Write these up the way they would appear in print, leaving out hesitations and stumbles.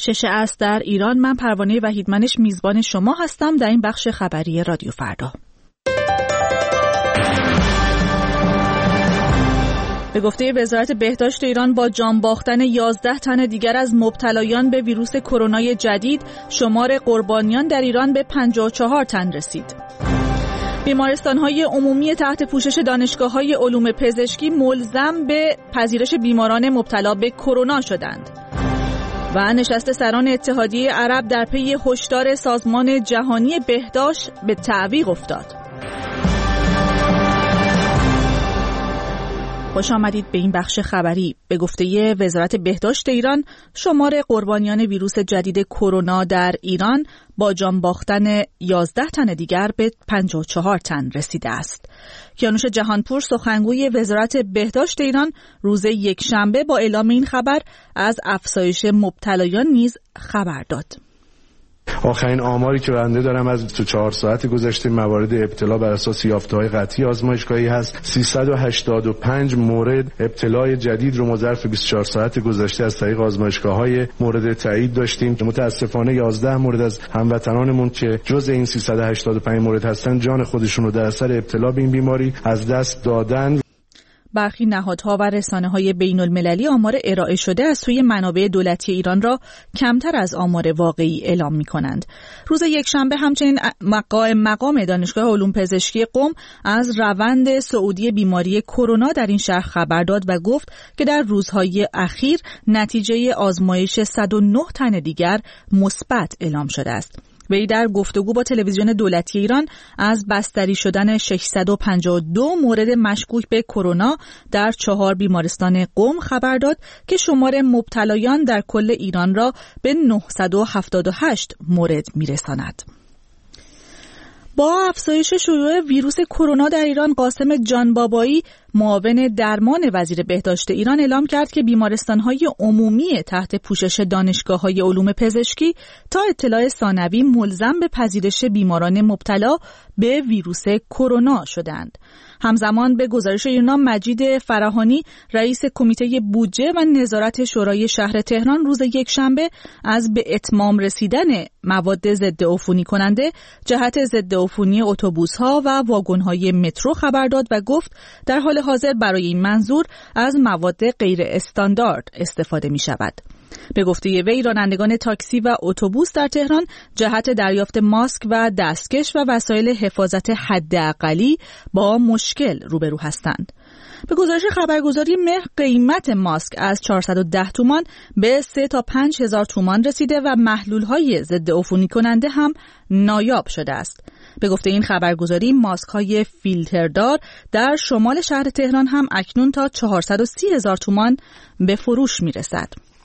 6 عصر در ایران. من پروانه وحیدمنش میزبان شما هستم در این بخش خبری رادیو فردا. به گفته وزارت بهداشت ایران با جان باختن 11 تن دیگر از مبتلایان به ویروس کرونا جدید، شمار قربانیان در ایران به 54 تن رسید. بیمارستان‌های عمومی تحت پوشش دانشگاه‌های علوم پزشکی ملزم به پذیرش بیماران مبتلا به کرونا شدند. و نشست سران اتحادیه عرب در پی هشدار سازمان جهانی بهداشت به تعویق افتاد. خوش آمدید به این بخش خبری. به گفته وزارت بهداشت ایران، شمار قربانیان ویروس جدید کرونا در ایران با جان باختن 11 تن دیگر به 54 تن رسیده است. کیانوش جهانپور، سخنگوی وزارت بهداشت ایران، روز یکشنبه با اعلام این خبر از افزایش مبتلایان نیز خبر داد. آخرین آماری که بنده دارم از 24 ساعت گذشته موارد ابتلا بر اساس یافته‌های قطعی آزمایشگاهی هست. 385 مورد ابتلای جدید رو ما ظرف 24 ساعت گذشته از طریق آزمایشگاه‌های مورد تایید داشتیم. متاسفانه 11 مورد از هموطنانمون که جز این 385 مورد هستن جان خودشون رو در اثر ابتلا به این بیماری از دست دادن. برخی نهادها و رسانه‌های بین‌المللی آمار ارائه شده از سوی منابع دولتی ایران را کمتر از آمار واقعی اعلام می‌کنند. روز یکشنبه همچنین مقام دانشگاه علوم پزشکی قم از روند صعودی بیماری کرونا در این شهر خبر داد و گفت که در روزهای اخیر نتیجه آزمایش 109 تن دیگر مثبت اعلام شده است. وی در گفتگو با تلویزیون دولتی ایران از بستری شدن 652 مورد مشکوک به کرونا در 4 بیمارستان قم خبر داد که شمار مبتلایان در کل ایران را به 978 مورد میرساند. با افزایش شیوع ویروس کرونا در ایران، قاسم جانبابایی، معاون درمان وزیر بهداشت ایران، اعلام کرد که بیمارستان‌های عمومی تحت پوشش دانشگاه‌های علوم پزشکی تا اطلاع ثانوی ملزم به پذیرش بیماران مبتلا به ویروس کرونا شدند. همزمان به گزارش ایران، مجید فراهانی، رئیس کمیته بودجه و نظارت شورای شهر تهران، روز یکشنبه از به اتمام رسیدن مواد ضد عفونی کننده جهت ضد عفونی اتوبوس‌ها و واگن‌های مترو خبر داد و گفت در حال حاضر برای این منظور از مواد غیر استاندارد استفاده می شود. به گفته وی، رانندگان تاکسی و اتوبوس در تهران جهت دریافت ماسک و دستکش و وسایل حفاظت حداقلی با مشکل روبرو هستند. به گزارش خبرگزاری مهر، قیمت ماسک از 410 تومان به 3 تا 5 هزار تومان رسیده و محلول‌های ضد عفونی کننده هم نایاب شده است. به گفته این خبرگزاری، ماسک‌های فیلتردار در شمال شهر تهران هم اکنون تا 430 هزار تومان به فروش می‌رسد.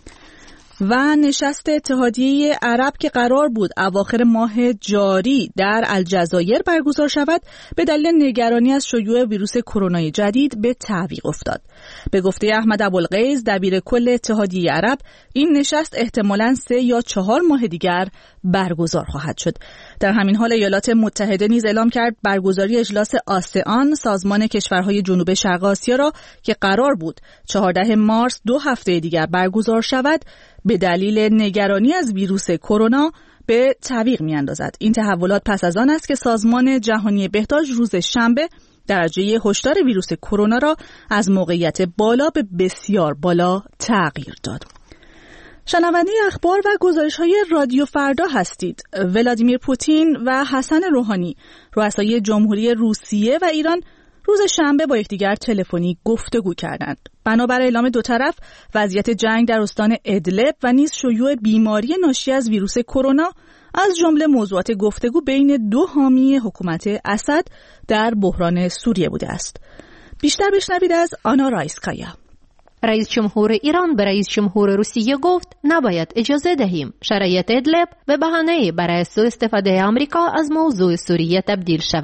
و نشست اتحادیه عرب که قرار بود اواخر ماه جاری در الجزایر برگزار شود، به دلیل نگرانی از شیوع ویروس کرونا جدید به تعویق افتاد. به گفته احمد ابوالغیث، دبیر کل اتحادیه عرب، این نشست احتمالاً 3 یا 4 ماه دیگر برگزار خواهد شد. در همین حال ایالات متحده نیز اعلام کرد برگزاری اجلاس آسئان، سازمان کشورهای جنوب شرق آسیا را که قرار بود 14 مارس 2 هفته دیگر برگزار شود، به دلیل نگرانی از ویروس کرونا به تعویق می‌اندازد. این تحولات پس از آن است که سازمان جهانی بهداشت روز شنبه درجه هشدار ویروس کرونا را از موقعیت بالا به بسیار بالا تغییر داد. شنونده اخبار و گزارش‌های رادیو فردا هستید. ولادیمیر پوتین و حسن روحانی، رؤسای جمهوری روسیه و ایران، روز شنبه با یکدیگر تلفنی گفتگو کردند. بنابر اعلام دو طرف، وضعیت جنگ در استان ادلب و نیز شیوع بیماری ناشی از ویروس کرونا از جمله موضوعات گفتگو بین دو حامی حکومت اسد در بحران سوریه بوده است. بیشتر بشنوید از آنا رایسکایا. رئیس جمهور ایران به رئیس جمهور روسیه گفت نباید اجازه دهیم شرایط ادلب به بهانه برای سوء استفاده آمریکا از موضوع سوریه تبدیل شود.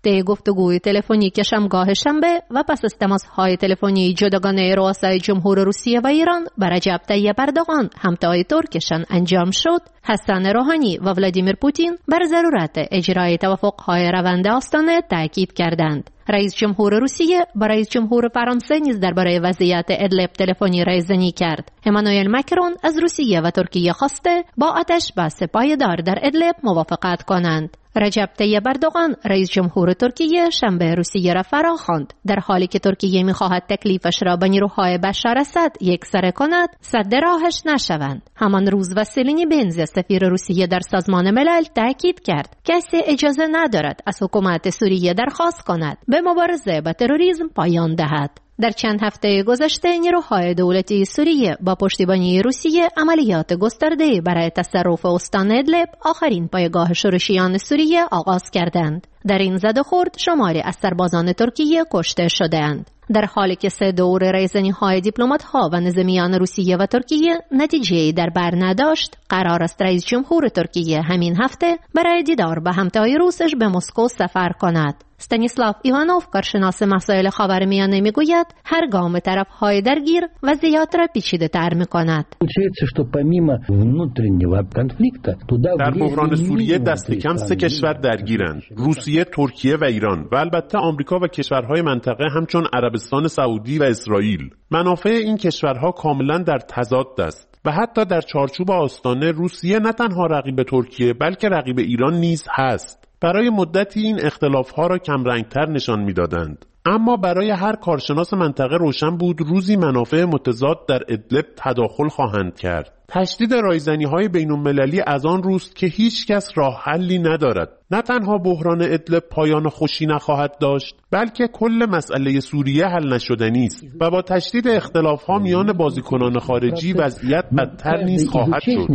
طی گفتگوی تلفنی که شمگاه شنبه و پس از تماس‌های تلفنی جداگانه رؤسای جمهور روسیه و ایران با رجب طیب اردوغان همتای ترکشان انجام شد، حسن روحانی و ولادیمیر پوتین بر ضرورت اجرای توافق‌های روند آستانه تاکید کردند. رئیس جمهور روسیه با رئیس جمهور فرانسه نیز درباره وضعیت ادلب تلفنی رایزنی کرد. امانوئل مکرون از روسیه و ترکیه خواسته با آتش بس پایدار در ادلب موافقت کنند. رجب طیب اردوغان رئیس جمهور ترکیه شنبه روسیه را فراخواند. در حالی که ترکیه می‌خواهد تکلیفش را به نیروهای بشار اسد یکسره کند، سد راهش نشوند. همان روز واسیلینی بنز سفیر روسیه در سازمان ملل تاکید کرد کسی اجازه ندارد از حکومت سوریه درخواست کند به مبارزه با تروریسم پایان دهد. در چند هفته گذشته نیروهای دولتی سوریه با پشتیبانی روسیه عملیات گسترده برای تصرف استان ادلب، آخرین پایگاه شورشیان سوریه، آغاز کردند. در این زد و خورد شماری از سربازان ترکیه کشته شدند. در حالی که 3 دور رایزنی‌های دیپلمات‌ها و نظامیان روسیه و ترکیه نتیجه‌ای در بر نداشت، قرار است رئیس جمهور ترکیه همین هفته برای دیدار با همتای روسش به مسکو سفر کند. استانیسلاو ایوانوف، کارشناس مسائل خاورمیانه، میگوید هر گام طرف‌های درگیر وضعیت را پیچیده‌تر می‌کند. در بحران سوریه دست کم 3 کشور درگیرند: روسیه، ترکیه و ایران و البته آمریکا و کشورهای منطقه همچون عربستان سعودی و اسرائیل. منافع این کشورها کاملا در تضاد است و حتی در چارچوب آستانه روسیه نه تنها رقیب ترکیه بلکه رقیب ایران نیز هست. برای مدتی این اختلاف‌ها را کمرنگ‌تر نشان می‌دادند، اما برای هر کارشناس منطقه روشن بود روزی منافع متضاد در ادلب تداخل خواهند کرد. تشدید رایزنی‌های بین‌المللی از آن روست که هیچ کس راه حلی ندارد. نه تنها بحران ادلب پایان خوشی نخواهد داشت، بلکه کل مسئله سوریه حل نشدنی است و با تشدید اختلاف‌ها میان بازیکنان خارجی وضعیت بدتر نیز خواهد شد.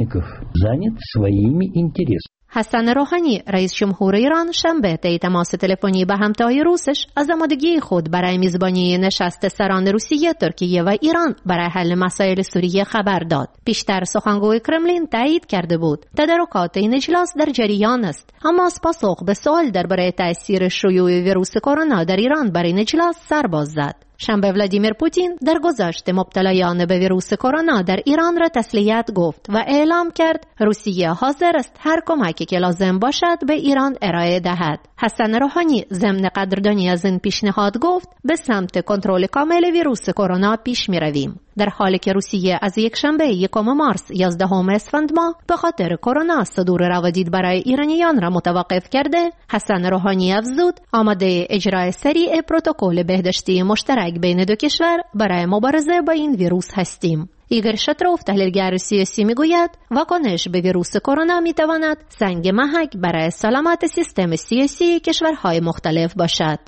حسن روحانی رئیس جمهور ایران شنبه طی تماس تلفنی با همتای روسش از آمادگی خود برای میزبانی نشست سران روسیه، ترکیه و ایران برای حل مسائل سوریه خبر داد. پیشتر سخنگوی کرملین تایید کرده بود تدارکات این اجلاس در جریان است، اما از پاسخ به سوال درباره تأثیر شیوع ویروس کرونا در ایران بر این اجلاس سر باز زد. شنبه ولادیمیر پوتین در گذشت مبتلایان به ویروس کرونا در ایران را تسلیت گفت و اعلام کرد روسیه حاضر است هر کمکی که لازم باشد به ایران ارائه دهد. حسن روحانی ضمن قدردانی از این پیشنهاد گفت به سمت کنترل کامل ویروس کرونا پیش می رویم. در حالی که روسیه از یک شنبه 1 مارس 11 اسفند ماه به خاطر کرونا صدور روادید برای ایرانیان را متوقف کرده، حسن روحانی افزود آماده اجرای سریع پروتکل بهداشتی مشترک بین 2 کشور برای مبارزه با این ویروس هستیم. ایگور شاتروف، تحلیلگر سیاسی، میگوید واکنش به ویروس کرونا میتواند سنگ محک برای سلامت سیستم سیاسی کشورهای مختلف باشد.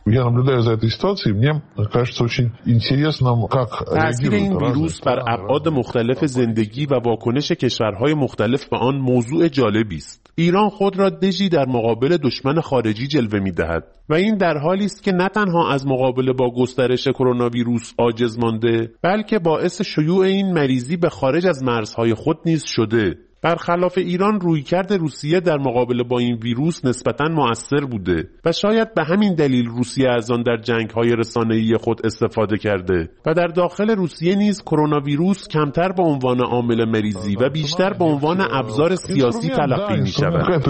تأثیر این ویروس بر ابعاد مختلف زندگی و واکنش کشورهای مختلف به آن موضوع جالبی است. ایران خود را دژی در مقابل دشمن خارجی جلوه می‌دهد و این در حالی است که نه تنها از مقابله با گسترش کرونا ویروس عاجز مانده، بلکه باعث شیوع این مریضی به خارج از مرزهای خود نیز شده. برخلاف ایران رویکرد روسیه در مقابله با این ویروس نسبتاً مؤثر بوده و شاید به همین دلیل روسیه از آن در جنگ‌های رسانه‌ای خود استفاده کرده و در داخل روسیه نیز کرونا ویروس کمتر به عنوان عامل مریضی و بیشتر به عنوان ابزار سیاسی تلقی می‌شود.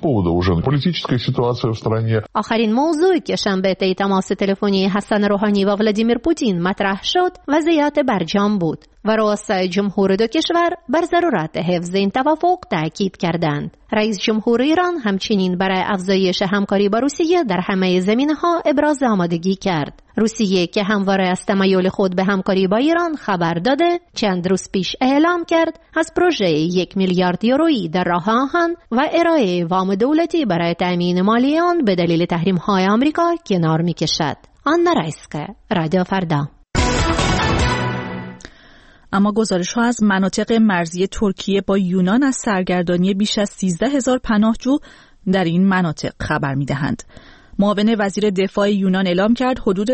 آخرین موضوعی که شنبه طی تماس تلفنی حسن روحانی و ولادیمیر پوتین مطرح شد وضعیت برجام بود و رؤسای جمهور 2 کشور بر ضرورت حفظ این توافق تاکید کردند. رئیس جمهور ایران همچنین برای افزایش همکاری با روسیه در همه زمینه‌ها ابراز آمادگی کرد. روسیه که همواره از تمایل خود به همکاری با ایران خبر داده، چند روز پیش اعلام کرد از پروژه 1 میلیارد یورویی در راه آهن و ارائه وام دولتی برای تأمین مالی آن به دلیل تحریم‌های آمریکا کنار می‌کشد. آنا رایسکه، رادیو فردا. اما گزارش‌ها از مناطق مرزی ترکیه با یونان از سرگردانی بیش از 13,000 پناهجو در این مناطق خبر می‌دهند. معاون وزیر دفاع یونان اعلام کرد حدود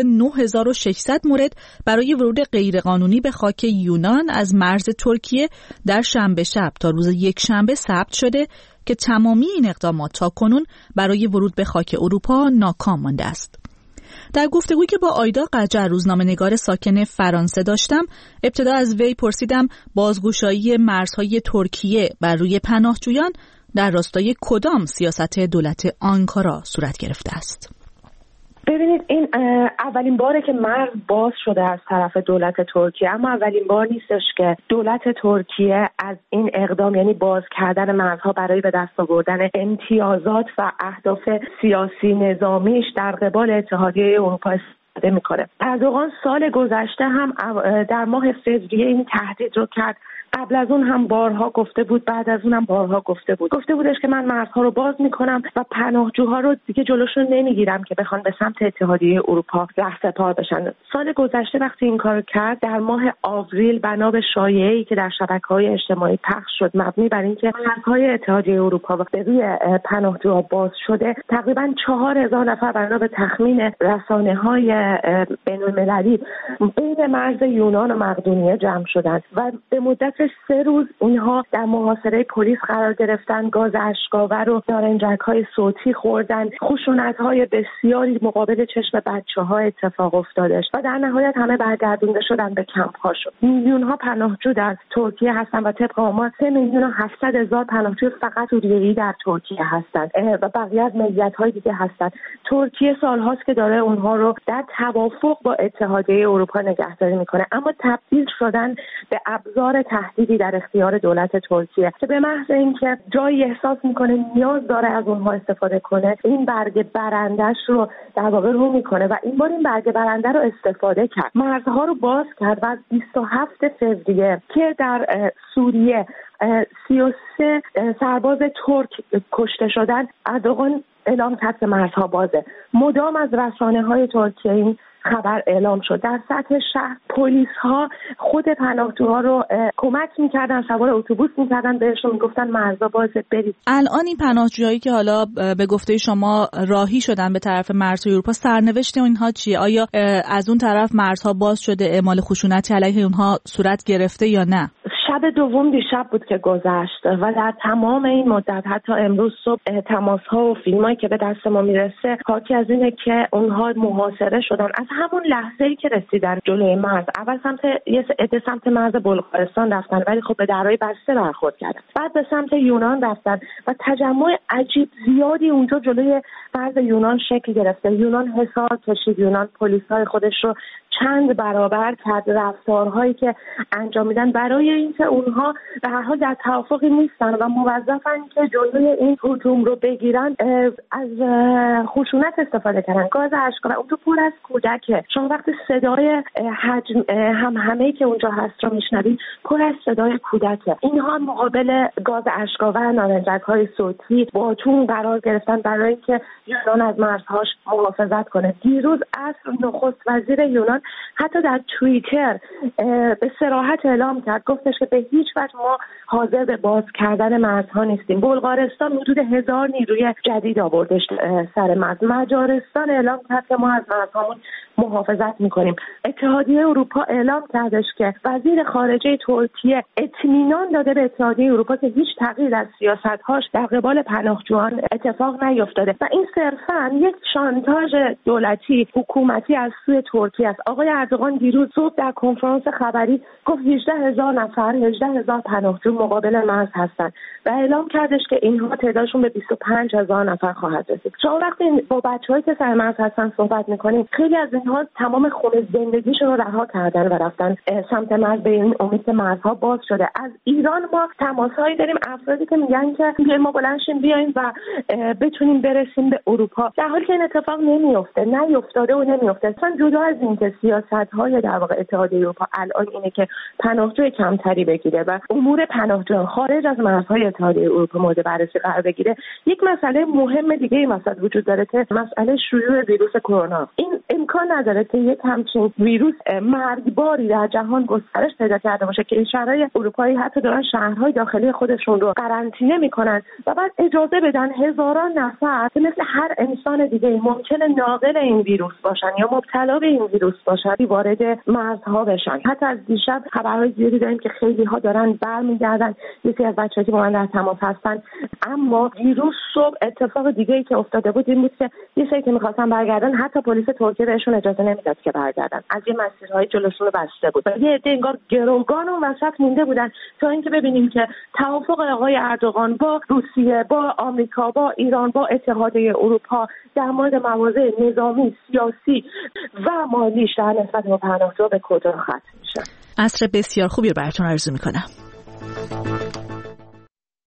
9600 مورد برای ورود غیرقانونی به خاک یونان از مرز ترکیه در شنبه شب تا روز یکشنبه ثبت شده که تمامی این اقدامات تاکنون برای ورود به خاک اروپا ناکام مانده است. در گفتگویی که با آیدا قجر روزنامه‌نگار ساکن فرانسه داشتم، ابتدا از وی پرسیدم بازگشایی مرزهای ترکیه بر روی پناهجویان در راستای کدام سیاست دولت آنکارا صورت گرفته است. ببینید، این اولین باره که مرز باز شده از طرف دولت ترکیه، اما اولین بار نیستش که دولت ترکیه از این اقدام، یعنی باز کردن مرزها برای به دست آوردن امتیازات و اهداف سیاسی نظامیش در قبال اتحادیه اروپا استفاده میکنه. اردوغان سال گذشته هم در ماه فوریه این تهدید رو کرد. قبل از اون هم بارها گفته بود، بعد از اون هم بارها گفته بودش که من مرزها رو باز میکنم و پناهجوها رو دیگه جلوشون نمیگیرم که بخوان به سمت اتحادیه اروپا رهسپار بشن. سال گذشته وقتی این کارو کرد، در ماه آوریل بنا به شایعه‌ای که در شبکه‌های اجتماعی پخش شد مبنی بر اینکه مرزهای اتحادیه اروپا به روی پناهجوها باز شده، تقریبا 4000 نفر بنا به تخمین رسانه‌های بین‌المللی بین مرز یونان و مقدونیه جمع شدند و به مدت 3 روز اینها در محاصره پلیس قرار گرفتن، گاز اشک‌آور و نارنجک‌های صوتی خوردن، خشونت‌های بسیاری مقابل چشم بچه‌ها اتفاق افتادش و در نهایت همه برگردونده شدن به کمپ‌هاشون. میلیون‌ها پناهجو در ترکیه هستن و طبق آمار 3,700,000 پناهجو فقط سوریه‌ای در ترکیه هستند و بقیه از ملیت‌های دیگه هستند. ترکیه سال‌هاست که داره اونها رو در توافق با اتحادیه اروپا نگهداری می‌کنه، اما تبدیل شدن به ابزار تهدیدی در اختیار دولت ترکیه که به محض اینکه جایی احساس میکنه نیاز داره از اونها استفاده کنه، این برگ برندش رو در واقع رو میکنه و این بار این برگ برنده رو استفاده کرد. مرزها رو باز کرد و از 27 فوریه که در سوریه 33 سرباز ترک کشته شدن، اردوغان اعلام کرد که مرزها بازه. مدام از رسانه‌های ترکیه این خبر اعلام شد. در سطح شهر پلیس ها خود پناهجوها رو کمک میکردن، سوار اتوبوس میکردن، بهشون میگفتن مرزها بازه برید. الان این پناهجویی که حالا به گفته شما راهی شدن به طرف مرزهای اروپا، سرنوشت اینها چیه؟ آیا از اون طرف مرزها باز شده، اعمال خشونتی علیه اونها صورت گرفته یا نه؟ شب دوم دیشب بود که گذشت و در تمام این مدت حتی امروز صبح تماس‌ها و فیلمایی که به دست ما میرسه حاکی از اینه که اونها محاصره شدن. از همون لحظه‌ای که رسیدن جلوی مرز، اول سمت مرز بلغارستان رفتن ولی خب به درهای بسته برخورد کردن، بعد به سمت یونان رفتن و تجمع عجیب زیادی اونجا جلوی مرز یونان شکل گرفته. یونان حصار کشید، یونان پلیس‌های خودش رو چند برابر کرد، رفتارهایی که انجام میدن برای اینکه اونها به هر حال در توافقی نیستن و موظفن که جلوی این هجوم رو بگیرن، از خشونت استفاده کردن. گاز اشک‌آور اونجا پر از کودکه. شما وقتی صدای همهمه‌ای که اونجا هست رو میشنوید، پر از صدای کودکه. اینها مقابل گاز اشک‌آور، نارنجک‌های صوتی، باتون قرار گرفتن برای اینکه یونان از مرزهاش محافظت کنه. دیروز عصر نخست وزیر یونان حتی در توییتر به صراحت اعلام کرد، گفتش که به هیچ وجه ما حاضر به باز کردن مرزها نیستیم. بلغارستان حدود 1000 نیروی جدید آوردش سر مرز. مجارستان اعلام کرد که ما از مرزهامون محافظت میکنیم. اتحادیه اروپا اعلام کردش که وزیر خارجه ترکیه اطمینان داده به اتحادیه اروپا که هیچ تغییر در سیاست‌هاش در قبال پناهجویان اتفاق نیفتاده و این صرفاً یک شانتاژ دولتی حکومتی از سوی ترکیه است. آقای اردوغان دیروز صبح در کنفرانس خبری گفت 18,000 پناهجو مقابل مرز هستند و اعلام کردش که اینها تعدادشون به 25,000 نفر خواهد رسید. شما وقتی با بچه‌هایی که سر مرز هستن صحبت می‌کنید، خیلی از اینها تمام خونه زندگیشون رو رها کردن و رفتن سمت مرز به این امید که مرزها باز شده. از ایران ما تماس‌هایی داریم، افرادی که میگن که ما بلند شیم بیایم و بتونیم برسیم به اروپا، در حالی که این اتفاق نیفتاده و نمیفته. اصلا جدا از این که سیاست‌های در واقع اتحادیه اروپا الان اینه که پناهجوی کمتری بگیره و امور پناهجویان خارج از مرزهای اتحادیه اروپا مورد بررسی قرار بگیره، یک مسئله مهم دیگه این وسط وجود داره که مسئله شیوع ویروس کرونا. این امکان نداره که یک همچین ویروس مرگباری در جهان گسترش پیدا کرده باشه که کشورهای اروپایی حتی دارن شهرهای داخلی خودشون رو قرنطینه میکنن و بعد اجازه بدن هزاران نفر که مثل هر انسان دیگه ممکنه ناقل این ویروس باشن یا مبتلا به این ویروس باشن وارد مرزها بشن. حتی از دیشب خبرهای زیادی داریم که خیلی ها دارن برمیگردن، یکی از بچه‌ها که با من در تماس هستن. اما دیروز صبح اتفاق دیگه‌ای که افتاده بود این بود که یه سری که می‌خواستن برگردن حتی پلیس ترکیه بهشون اجازه نمیداد که برگردن، از یه مسیرهای جلوشون رو بسته بود. یه عده انگار گروگان اون وسط مونده بودن تا اینکه ببینیم که توافق آقای اردوغان با روسیه، با آمریکا، با ایران، با اتحادیه اروپا در مورد مواضع نظامی، سیاسی و مالیش در نسبت به پناهجوها به کجا ختم میشه. عصر بسیار خوبی رو براتون آرزو میکنم.